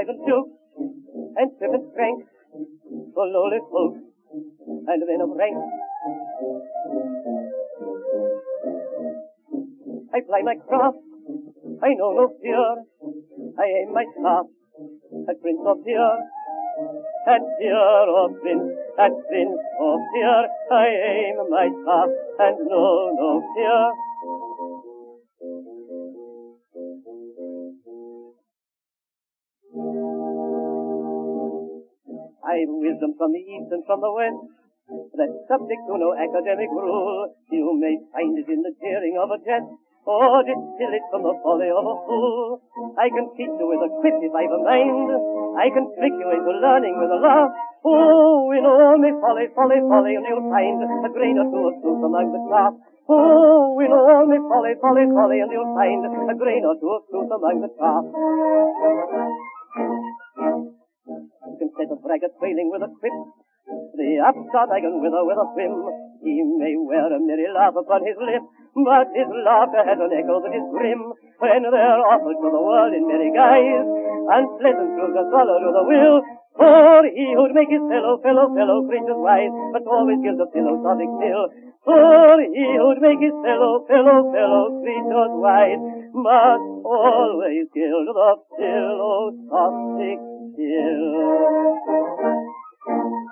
private joke, and servant strength for lowly folk, and men of rank. I ply my craft, I know no fear, I aim my shaft at prince of fear, at fear of prince, at prince of fear, I aim my shaft and know no fear. I've wisdom from the east and from the west, that's subject to no academic rule. You may find it in the jeering of a jest, or distill it from the folly of a fool. I can teach you with a quip if I've a mind, I can trick you into learning with a laugh. Oh, in all me folly, folly, folly, and you'll find a grain or two of truth among the chaff. Oh, in all me folly, folly, folly, and you'll find a grain or two of truth among the chaff. You can set a braggart trailing with a quip, the upstart I can wither with a whim. He may wear a merry laugh upon his lip, but his laughter has an echo that is grim, when they're offered to the world in merry guise, unpleasant truths are swallowed with a will. For he who'd make his fellow creatures wise, but always gives a philosophic pill. For he who'd make his fellow creatures wise, must always gild the philosophic pill.